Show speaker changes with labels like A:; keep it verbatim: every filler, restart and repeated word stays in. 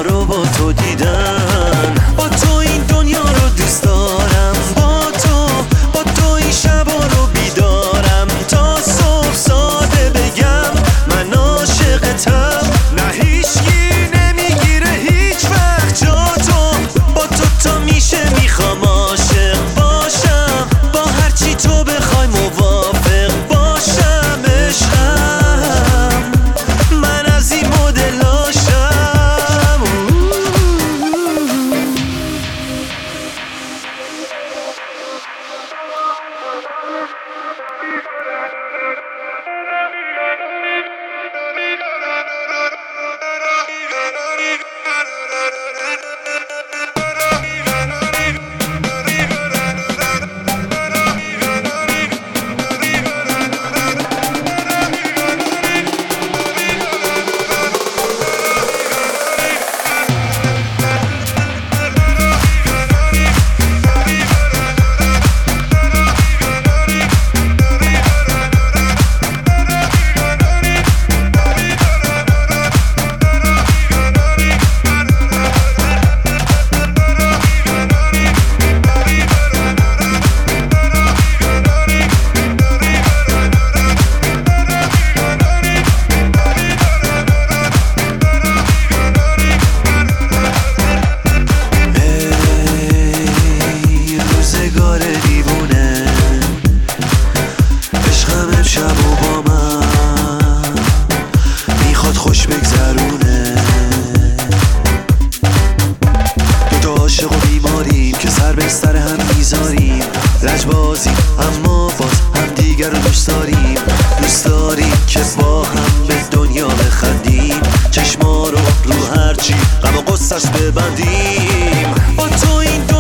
A: رو با تو دیدن. با تو این دنیا رو دوست دارم، با تو با تو این شبا رو بیدارم، تا صبح ساده بگم من عاشقتم. نه هیچکی نمیگیره هیچ وقت جا تو، با تو تا میشه میخوام عاشق باشم، با هرچی تو بخوای موافق باشم. عشقم من از این مدلاشم. خوش بگذرونه دوتا عاشق و بیماریم که سر به سر هم میذاریم، لجبازیم اما باز هم دیگر رو دوست داریم. دوست داریم که با هم به دنیا بخندیم، چشما رو رو هرچی غم و غصه‌اش ببندیم. با تو این